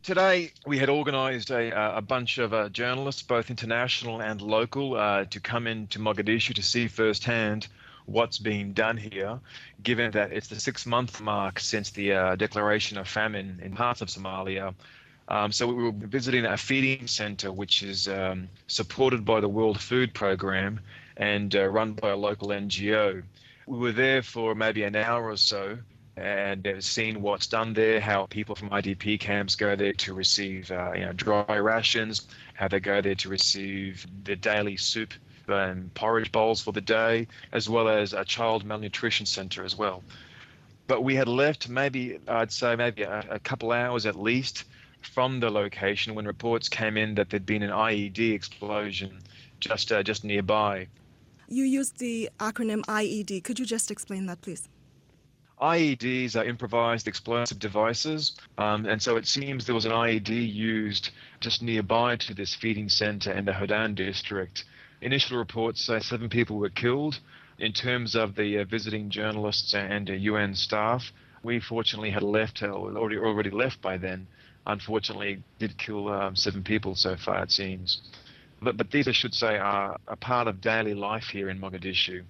Today, we had organised a bunch of journalists, both international and local, to come into Mogadishu to see firsthand what's being done here, given that it's the 6-month mark since the declaration of famine in parts of Somalia. So we were visiting a feeding centre which is supported by the World Food Programme and run by a local NGO. We were there for maybe an hour or so and seen what's done there, how people from IDP camps go there to receive dry rations, how they go there to receive their daily soup and porridge bowls for the day, as well as a child malnutrition centre as well. But we had left I'd say maybe a couple hours at least from the location when reports came in that there'd been an IED explosion just nearby. You used the acronym IED. Could you just explain that, please? IEDs are improvised explosive devices, and so it seems there was an IED used just nearby to this feeding centre in the Hodan district. Initial reports say 7 people were killed. In terms of the visiting journalists and UN staff, we fortunately had left, already left by then. Unfortunately, did kill 7 people so far, it seems. But these, I should say, are a part of daily life here in Mogadishu.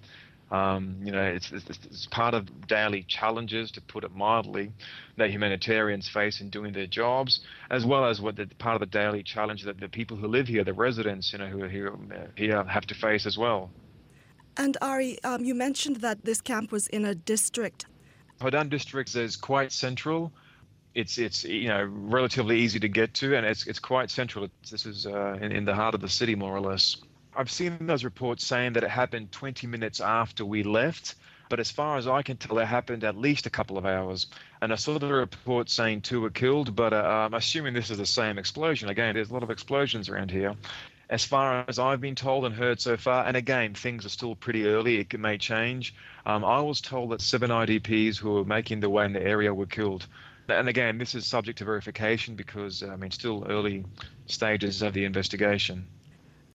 It's part of daily challenges, to put it mildly, that humanitarians face in doing their jobs, as well as part of the daily challenge that the people who live here, the residents, who are here have to face as well. And Ari, you mentioned that this camp was in a district. Hodan district is quite central. It's relatively easy to get to, and it's quite central. This is in the heart of the city, more or less. I've seen those reports saying that it happened 20 minutes after we left, but as far as I can tell, it happened at least a couple of hours. And I saw the report saying 2 were killed, but I'm assuming this is the same explosion. Again, there's a lot of explosions around here. As far as I've been told and heard so far, and again, things are still pretty early, it may change. I was told that 7 IDPs who were making their way in the area were killed. And again, this is subject to verification because, still early stages of the investigation.